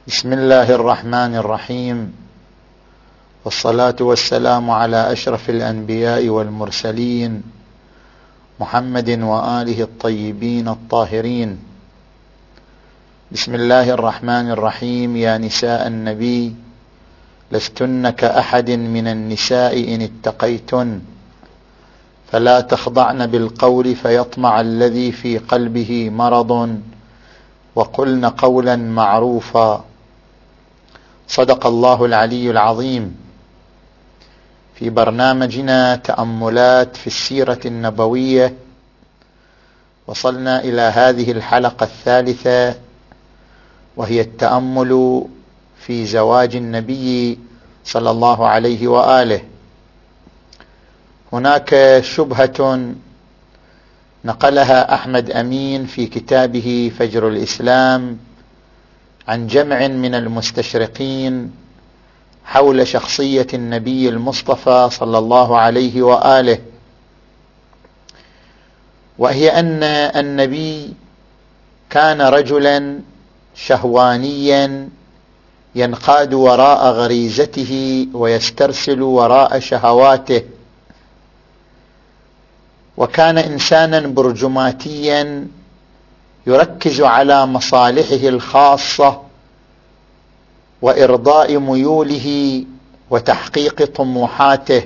بسم الله الرحمن الرحيم، والصلاة والسلام على أشرف الأنبياء والمرسلين محمد وآله الطيبين الطاهرين. بسم الله الرحمن الرحيم. يا نساء النبي لستن كأحد من النساء إن اتقيتن، فلا تخضعن بالقول فيطمع الذي في قلبه مرض، وقلن قولا معروفا. صدق الله العلي العظيم. في برنامجنا تأملات في السيرة النبوية وصلنا إلى هذه الحلقة الثالثة، وهي التأمل في زواج النبي صلى الله عليه وآله. هناك شبهة نقلها أحمد أمين في كتابه فجر الإسلام عن جمع من المستشرقين حول شخصية النبي المصطفى صلى الله عليه وآله، وهي أن النبي كان رجلا شهوانيا ينقاد وراء غريزته ويسترسل وراء شهواته، وكان إنسانا برجماتيا يركز على مصالحه الخاصة وإرضاء ميوله وتحقيق طموحاته.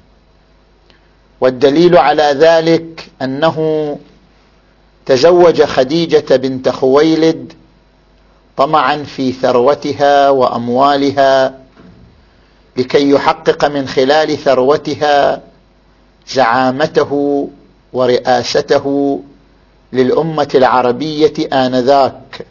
والدليل على ذلك أنه تزوج خديجة بنت خويلد طمعا في ثروتها وأموالها، لكي يحقق من خلال ثروتها زعامته ورئاسته للأمة العربية آنذاك.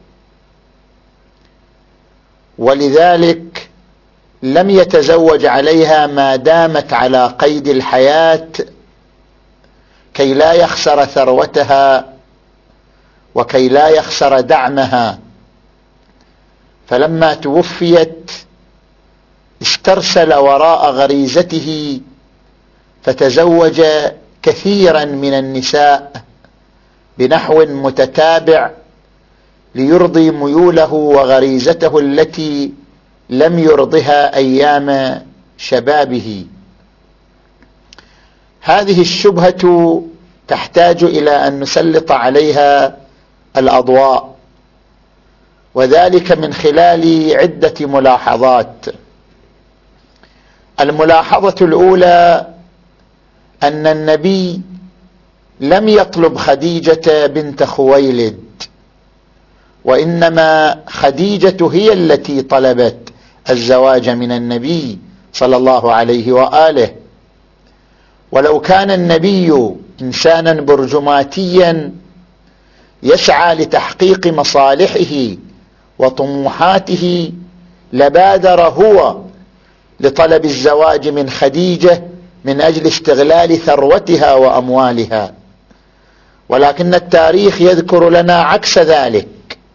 ولذلك لم يتزوج عليها ما دامت على قيد الحياة، كي لا يخسر ثروتها وكي لا يخسر دعمها. فلما توفيت استرسل وراء غريزته، فتزوج كثيرا من النساء بنحو متتابع ليرضي ميوله وغريزته التي لم يرضها أيام شبابه. هذه الشبهة تحتاج إلى أن نسلط عليها الأضواء، وذلك من خلال عدة ملاحظات. الملاحظة الأولى أن النبي لم يطلب خديجة بنت خويلد، وإنما خديجة هي التي طلبت الزواج من النبي صلى الله عليه وآله. ولو كان النبي إنسانا برجماتيا يسعى لتحقيق مصالحه وطموحاته لبادر هو لطلب الزواج من خديجة من أجل استغلال ثروتها وأموالها، ولكن التاريخ يذكر لنا عكس ذلك.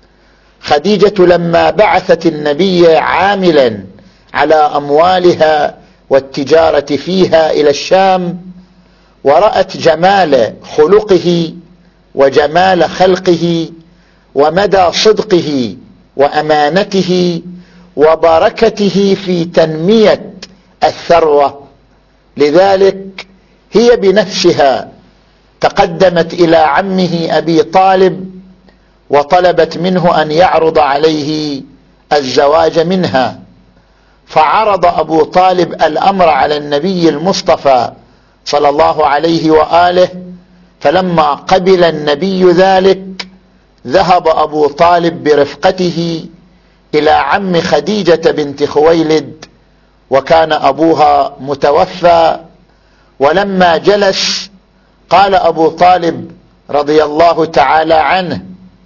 خديجة لما بعثت النبي عاملا على أموالها والتجارة فيها إلى الشام، ورأت جمال خلقه وجمال خلقه ومدى صدقه وأمانته وبركته في تنمية الثروة، لذلك هي بنفسها تقدمت إلى عمه أبي طالب وطلبت منه أن يعرض عليه الزواج منها. فعرض أبو طالب الأمر على النبي المصطفى صلى الله عليه وآله، فلما قبل النبي ذلك ذهب أبو طالب برفقته إلى عم خديجة بنت خويلد، وكان أبوها متوفى. ولما جلس قال أبو طالب رضي الله تعالى عنه: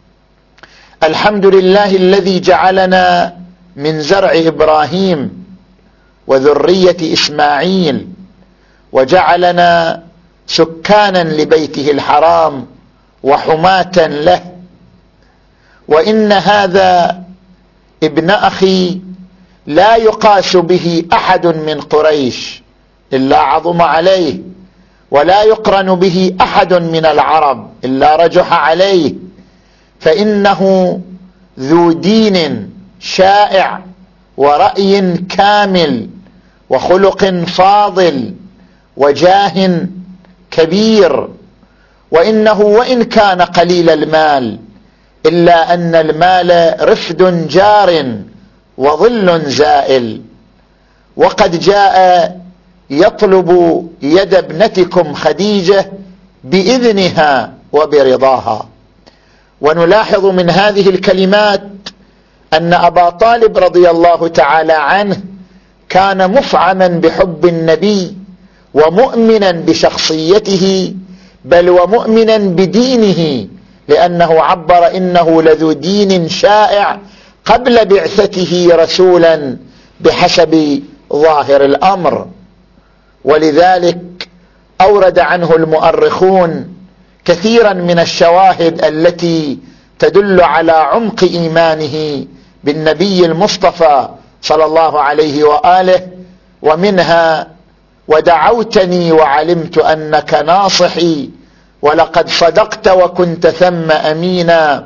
الحمد لله الذي جعلنا من زرع إبراهيم وذرية إسماعيل، وجعلنا سكانا لبيته الحرام وحماة له، وإن هذا ابن أخي لا يقاس به أحد من قريش إلا عظم عليه، ولا يقرن به أحد من العرب إلا رجح عليه، فإنه ذو دين شائع ورأي كامل وخلق فاضل وجاه كبير، وإنه وإن كان قليل المال إلا أن المال رفد جار وظل زائل، وقد جاء يطلب يد ابنتكم خديجة بإذنها وبرضاها. ونلاحظ من هذه الكلمات أن أبا طالب رضي الله تعالى عنه كان مفعما بحب النبي ومؤمنا بشخصيته، بل ومؤمنا بدينه، لأنه عبر إنه لذو دين شائع قبل بعثته رسولا بحسب ظاهر الأمر. ولذلك أورد عنه المؤرخون كثيرا من الشواهد التي تدل على عمق إيمانه بالنبي المصطفى صلى الله عليه وآله، ومنها: ودعوتني وعلمت أنك ناصحي ولقد صدقت وكنت ثم أمينا،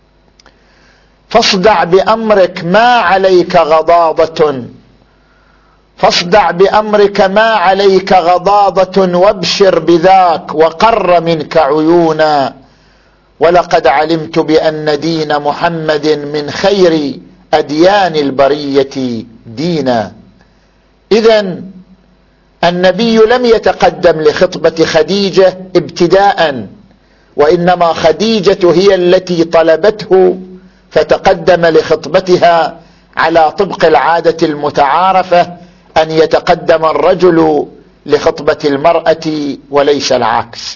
فاصدع بأمرك ما عليك غضاضة، فاصدع بأمرك ما عليك غضاضة وابشر بذاك وقر منك عيونا، ولقد علمت بأن دين محمد من خير أديان البرية دينا. إذن النبي لم يتقدم لخطبة خديجة ابتداء، وإنما خديجة هي التي طلبته فتقدم لخطبتها على طبق العادة المتعارفة أن يتقدم الرجل لخطبة المرأة وليس العكس.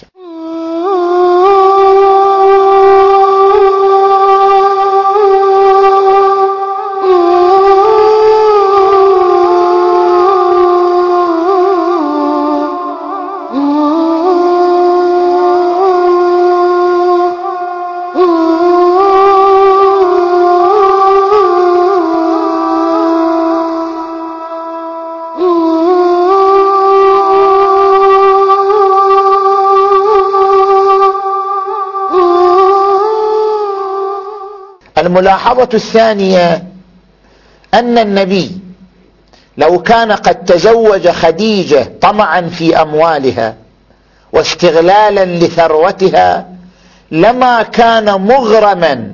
الملاحظة الثانية أن النبي لو كان قد تزوج خديجة طمعا في أموالها واستغلالا لثروتها لما كان مغرما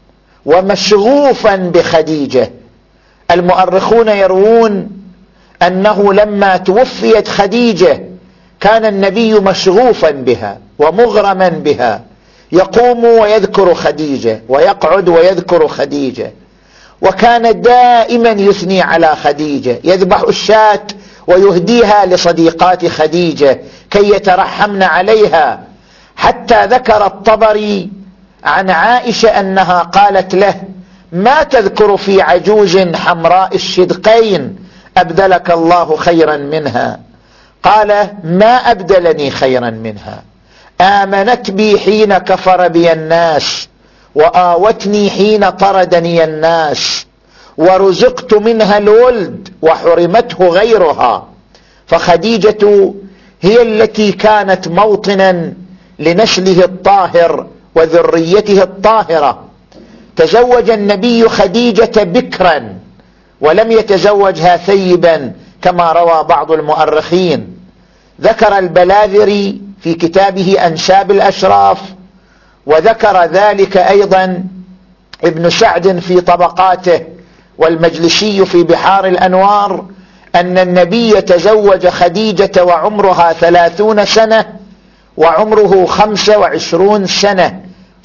ومشغوفا بخديجة. المؤرخون يروون أنه لما توفيت خديجة كان النبي مشغوفا بها ومغرما بها، يقوم ويذكر خديجة ويقعد ويذكر خديجة، وكان دائما يثني على خديجة، يذبح الشاة ويهديها لصديقات خديجة كي يترحمن عليها، حتى ذكر الطبري عن عائشة أنها قالت له: ما تذكر في عجوز حمراء الشدقين أبدلك الله خيرا منها؟ قال: ما أبدلني خيرا منها، آمنت بي حين كفر بي الناس، وآوتني حين طردني الناس، ورزقت منها الولد وحرمته غيرها. فخديجة هي التي كانت موطنا لنسله الطاهر وذريته الطاهرة. تزوج النبي خديجة بكرا ولم يتزوجها ثيبا كما روى بعض المؤرخين. ذكر البلاذري في كتابه أنساب الأشراف، وذكر ذلك أيضا ابن سعد في طبقاته، والمجلسي في بحار الأنوار، أن النبي تزوج خديجة وعمرها 30 سنة وعمره 25 سنة،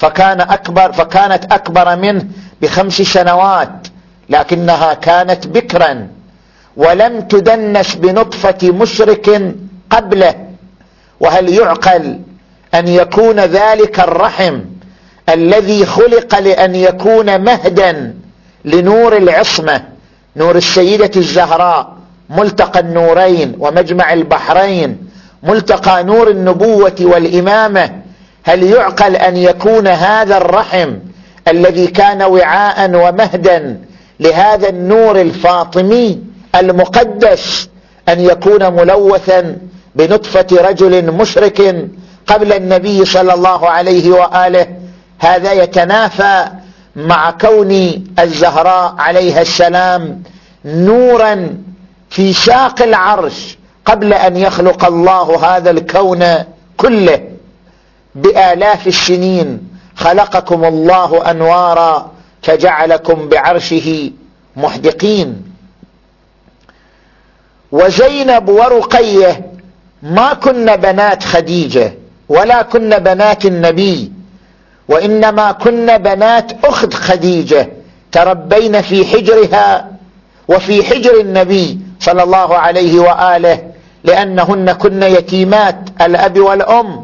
فكانت أكبر منه ب5 سنوات، لكنها كانت بكرا ولم تدنس بنطفة مشرك قبله. وهل يعقل أن يكون ذلك الرحم الذي خلق لأن يكون مهدا لنور العصمة، نور السيدة الزهراء، ملتقى النورين ومجمع البحرين، ملتقى نور النبوة والإمامة، هل يعقل أن يكون هذا الرحم الذي كان وعاء ومهدا لهذا النور الفاطمي المقدس أن يكون ملوثا بنطفة رجل مشرك قبل النبي صلى الله عليه وآله؟ هذا يتنافى مع كون الزهراء عليها السلام نورا في ساق العرش قبل أن يخلق الله هذا الكون كله بآلاف السنين، خلقكم الله أنوارا فجعلكم بعرشه محدقين. وزينب ورقية ما كن بنات خديجة ولا كن بنات النبي، وإنما كن بنات أخت خديجة تربين في حجرها وفي حجر النبي صلى الله عليه وآله، لأنهن كن يتيمات الأب والأم،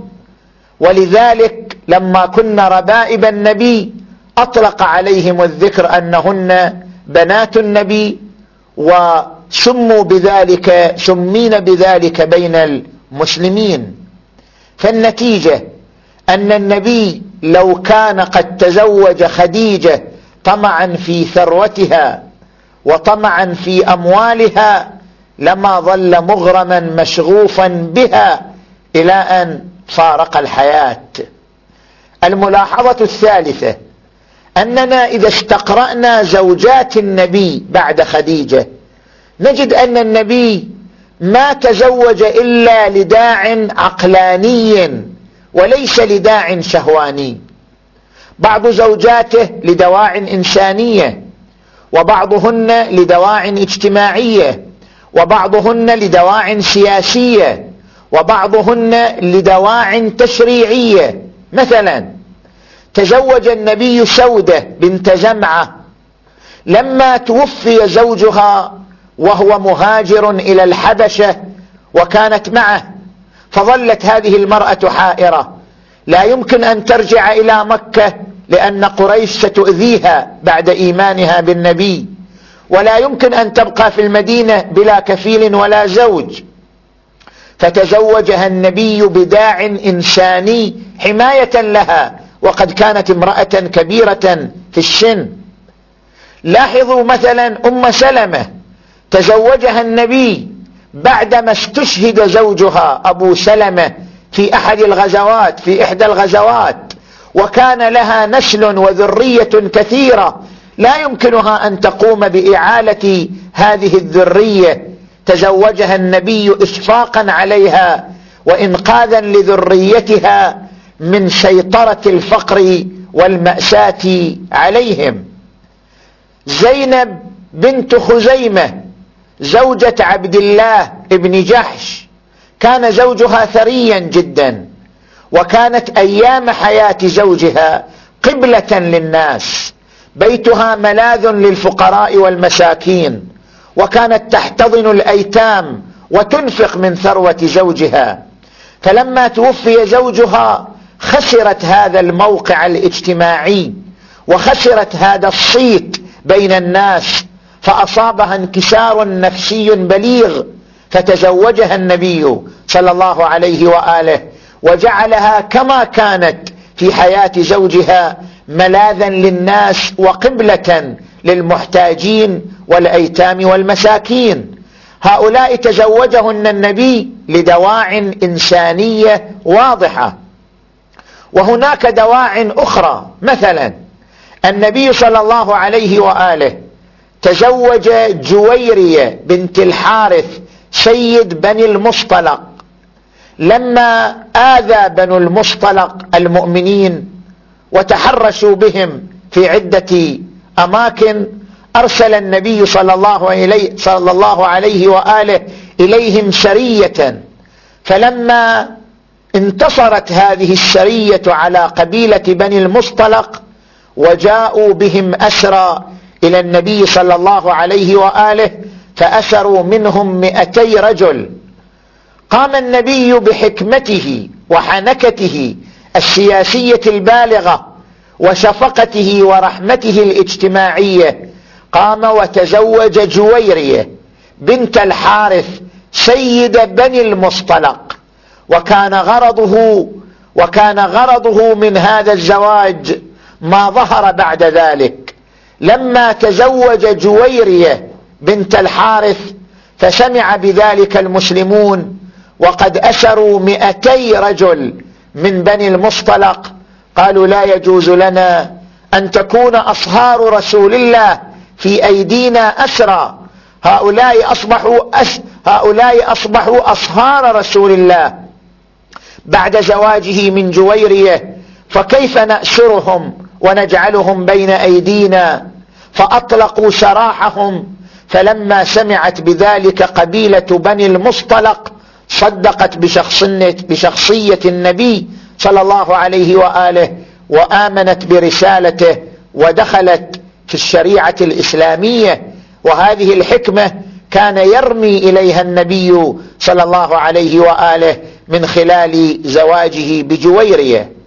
ولذلك لما كن ربائب النبي أطلق عليهم الذكر أنهن بنات النبي، وسموا بذلك سمين بذلك بين المسلمين. فالنتيجة أن النبي لو كان قد تزوج خديجة طمعا في ثروتها وطمعا في أموالها لما ظل مغرما مشغوفا بها إلى أن فارق الحياة. الملاحظة الثالثة أننا إذا استقرأنا زوجات النبي بعد خديجة نجد أن النبي ما تزوج إلا لداع عقلاني وليس لداع شهواني. بعض زوجاته لدواع إنسانية، وبعضهن لدواع اجتماعية، وبعضهن لدواع سياسية، وبعضهن لدواع تشريعية. مثلا تزوج النبي سودة بنت زمعة لما توفي زوجها وهو مهاجر إلى الحبشة وكانت معه، فظلت هذه المرأة حائرة لا يمكن أن ترجع إلى مكة لأن قريش ستؤذيها بعد إيمانها بالنبي، ولا يمكن أن تبقى في المدينة بلا كفيل ولا زوج، فتزوجها النبي بداع إنساني حماية لها وقد كانت امرأة كبيرة في السن. لاحظوا مثلا أم سلمة تزوجها النبي بعدما استشهد زوجها أبو سلمة في إحدى الغزوات، وكان لها نسل وذرية كثيرة لا يمكنها أن تقوم بإعالة هذه الذرية، تزوجها النبي إشفاقا عليها وإنقاذا لذريتها من سيطرة الفقر والمأساة عليهم. زينب بنت خزيمة زوجة عبد الله ابن جحش كان زوجها ثريا جدا، وكانت أيام حياة زوجها قبلة للناس، بيتها ملاذ للفقراء والمساكين، وكانت تحتضن الأيتام وتنفق من ثروة زوجها. فلما توفي زوجها خسرت هذا الموقع الاجتماعي وخسرت هذا الصيت بين الناس، فأصابها انكسار نفسي بليغ، فتزوجها النبي صلى الله عليه وآله وجعلها كما كانت في حياة زوجها ملاذا للناس وقبلة للمحتاجين والأيتام والمساكين. هؤلاء تزوجهن النبي لدواع إنسانية واضحة. وهناك دواع أخرى، مثلا النبي صلى الله عليه وآله تزوج جويرية بنت الحارث سيد بني المصطلق لما آذى بنو المصطلق المؤمنين وتحرشوا بهم في عدة أماكن، أرسل النبي صلى الله عليه وآله إليهم سرية، فلما انتصرت هذه السرية على قبيلة بني المصطلق وجاءوا بهم أسرى إلى النبي صلى الله عليه وآله فأسروا منهم 200 رجل، قام النبي بحكمته وحنكته السياسية البالغة وشفقته ورحمته الاجتماعية، قام وتزوج جويرية بنت الحارث سيد بني المصطلق، وكان غرضه من هذا الزواج ما ظهر بعد ذلك. لما تزوج جويرية بنت الحارث فسمع بذلك المسلمون وقد أسروا 200 رجل من بني المصطلق، قالوا لا يجوز لنا أن تكون أصهار رسول الله في أيدينا أسرى، هؤلاء أصبحوا أصهار رسول الله بعد زواجه من جويرية، فكيف نأسرهم ونجعلهم بين أيدينا؟ فأطلقوا سراحهم. فلما سمعت بذلك قبيلة بني المصطلق صدقت بشخصية النبي صلى الله عليه وآله وآمنت برسالته ودخلت في الشريعة الإسلامية. وهذه الحكمة كان يرمي إليها النبي صلى الله عليه وآله من خلال زواجه بجويرية.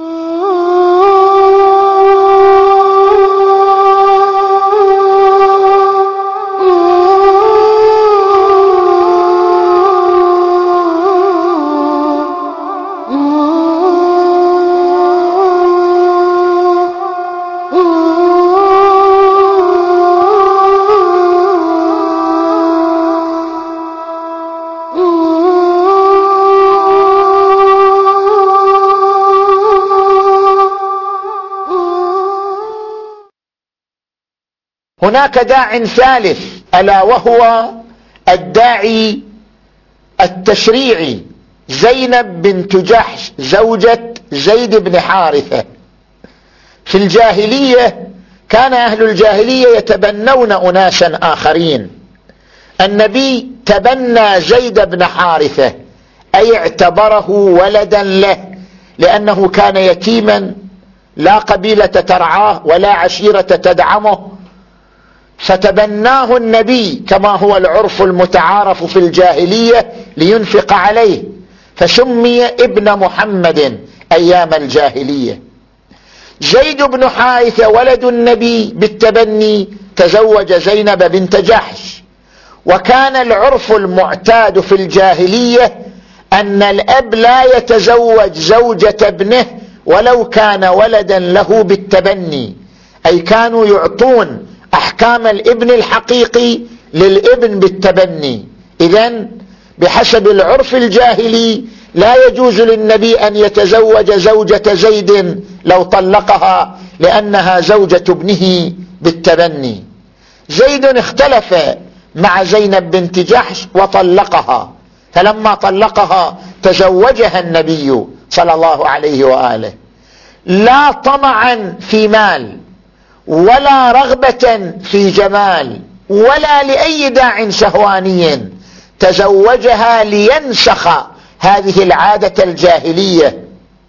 هناك داع ثالث، ألا وهو الداعي التشريعي، زينب بنت جحش زوجة زيد بن حارثة. في الجاهلية كان أهل الجاهلية يتبنون أناسا آخرين. النبي تبنى زيد بن حارثة، أي اعتبره ولدا له، لأنه كان يتيما لا قبيلة ترعاه ولا عشيرة تدعمه، فتبناه النبي كما هو العرف المتعارف في الجاهلية لينفق عليه، فسمي ابن محمد أيام الجاهلية. زيد بن حارثة ولد النبي بالتبني تزوج زينب بنت جحش. وكان العرف المعتاد في الجاهلية أن الأب لا يتزوج زوجة ابنه ولو كان ولدا له بالتبني، أي كانوا يعطون أحكام الابن الحقيقي للابن بالتبني. إذن بحسب العرف الجاهلي لا يجوز للنبي أن يتزوج زوجة زيد لو طلقها، لأنها زوجة ابنه بالتبني. زيد اختلف مع زينب بنت جحش وطلقها، فلما طلقها تزوجها النبي صلى الله عليه وآله، لا طمعا في مال ولا رغبة في جمال ولا لأي داع شهواني، تزوجها لينسخ هذه العادة الجاهلية،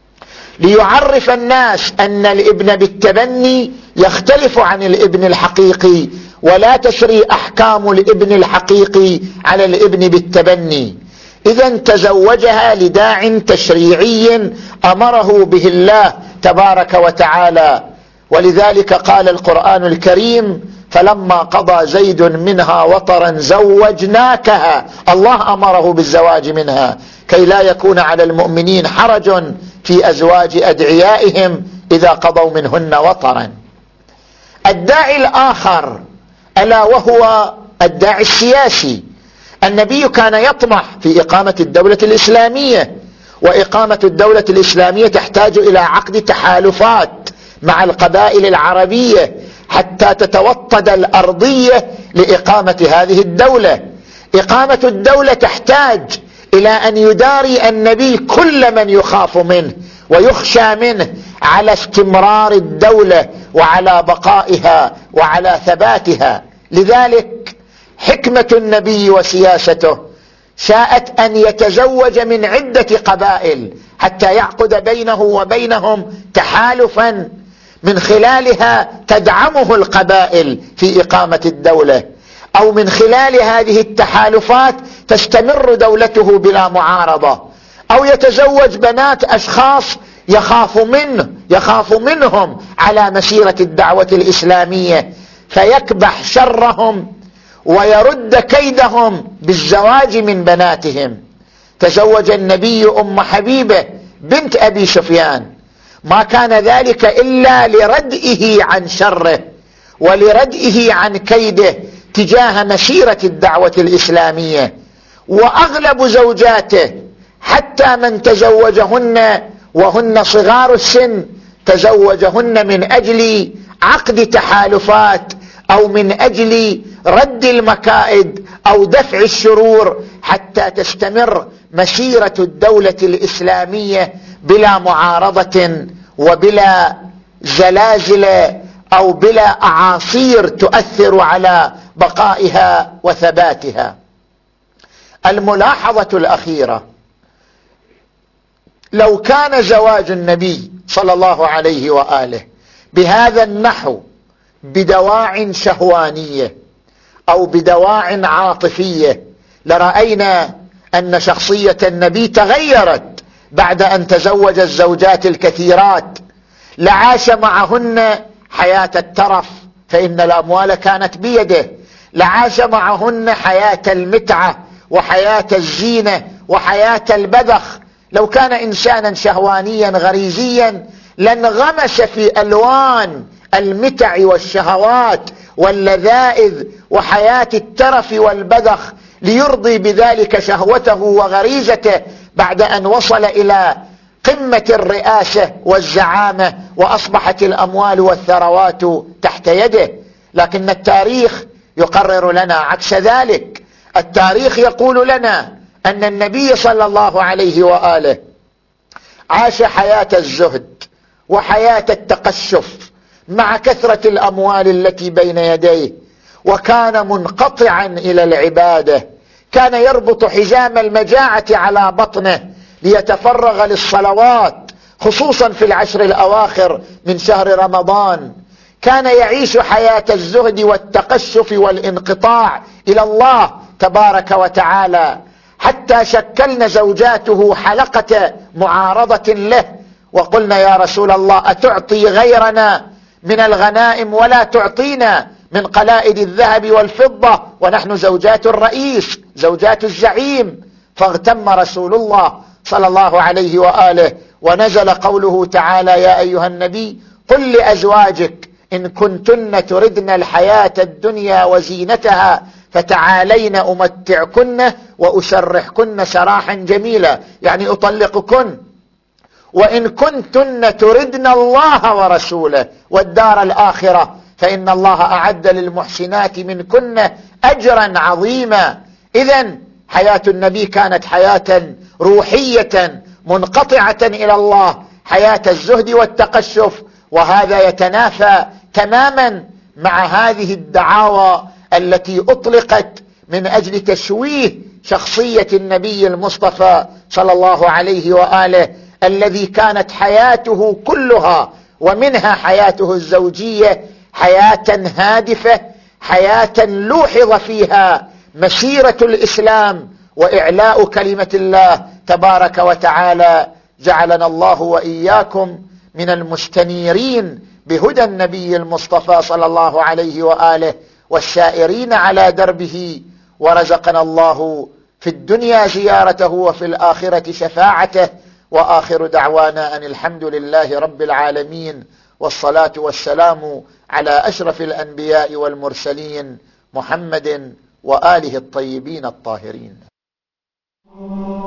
ليعرف الناس أن الابن بالتبني يختلف عن الابن الحقيقي، ولا تسري أحكام الابن الحقيقي على الابن بالتبني. إذن تزوجها لداع تشريعي أمره به الله تبارك وتعالى. ولذلك قال القرآن الكريم: فلما قضى زيد منها وطرا زوجناكها. الله أمره بالزواج منها كي لا يكون على المؤمنين حرج في أزواج أدعيائهم إذا قضوا منهن وطرا. الداعي الآخر ألا وهو الداعي السياسي. النبي كان يطمح في إقامة الدولة الإسلامية، وإقامة الدولة الإسلامية تحتاج إلى عقد تحالفات مع القبائل العربية حتى تتوطد الأرضية لإقامة هذه الدولة. إقامة الدولة تحتاج إلى أن يداري النبي كل من يخاف منه ويخشى منه على استمرار الدولة وعلى بقائها وعلى ثباتها. لذلك حكمة النبي وسياسته شاءت أن يتزوج من عدة قبائل حتى يعقد بينه وبينهم تحالفا من خلالها تدعمه القبائل في إقامة الدولة، أو من خلال هذه التحالفات تستمر دولته بلا معارضة، أو يتزوج بنات أشخاص يخاف منهم على مسيرة الدعوة الإسلامية فيكبح شرهم ويرد كيدهم بالزواج من بناتهم. تزوج النبي أم حبيبة بنت أبي سفيان، ما كان ذلك إلا لردئه عن شره ولردئه عن كيده تجاه مسيرة الدعوة الإسلامية. وأغلب زوجاته حتى من تزوجهن وهن صغار السن تزوجهن من أجل عقد تحالفات أو من أجل رد المكائد أو دفع الشرور حتى تستمر مسيرة الدولة الإسلامية بلا معارضة وبلا زلازل أو بلا أعاصير تؤثر على بقائها وثباتها. الملاحظة الأخيرة: لو كان زواج النبي صلى الله عليه وآله بهذا النحو بدواع شهوانية أو بدواع عاطفية لرأينا أن شخصية النبي تغيرت بعد أن تزوج الزوجات الكثيرات، لعاش معهن حياة الترف فإن الأموال كانت بيده، لعاش معهن حياة المتعة وحياة الزينة وحياة البذخ. لو كان إنسانا شهوانيا غريزيا لانغمس في ألوان المتع والشهوات واللذائذ وحياة الترف والبذخ ليرضي بذلك شهوته وغريزته بعد أن وصل إلى قمة الرئاسة والزعامة وأصبحت الأموال والثروات تحت يده. لكن التاريخ يقرر لنا عكس ذلك. التاريخ يقول لنا أن النبي صلى الله عليه وآله عاش حياة الزهد وحياة التقشف مع كثرة الأموال التي بين يديه، وكان منقطعا إلى العبادة، كان يربط حزام المجاعة على بطنه ليتفرغ للصلوات خصوصا في العشر الأواخر من شهر رمضان، كان يعيش حياة الزهد والتقشف والانقطاع إلى الله تبارك وتعالى، حتى شكلنا زوجاته حلقة معارضة له وقلنا: يا رسول الله، أتعطي غيرنا من الغنائم ولا تعطينا من قلائد الذهب والفضة ونحن زوجات الرئيس زوجات الزعيم؟ فاغتم رسول الله صلى الله عليه وآله ونزل قوله تعالى: يا أيها النبي قل لأزواجك إن كنتن تردن الحياة الدنيا وزينتها فتعالين أمتعكن وأسرحكن سراحا جميلا، يعني أطلقكن. وإن كنتن تردن الله ورسوله والدار الآخرة فإن الله أعد للمحسنات منكن أجرا عظيما. إذن حياة النبي كانت حياة روحية منقطعة إلى الله، حياة الزهد والتقشف، وهذا يتنافى تماما مع هذه الدعاوى التي أطلقت من أجل تشويه شخصية النبي المصطفى صلى الله عليه وآله الذي كانت حياته كلها ومنها حياته الزوجية حياة هادفة، حياة لوحظ فيها مسيرة الإسلام وإعلاء كلمة الله تبارك وتعالى. جعلنا الله وإياكم من المستنيرين بهدى النبي المصطفى صلى الله عليه وآله والسائرين على دربه، ورزقنا الله في الدنيا زيارته وفي الآخرة شفاعته. وآخر دعوانا أن الحمد لله رب العالمين، والصلاة والسلام على أشرف الأنبياء والمرسلين محمد وآله الطيبين الطاهرين.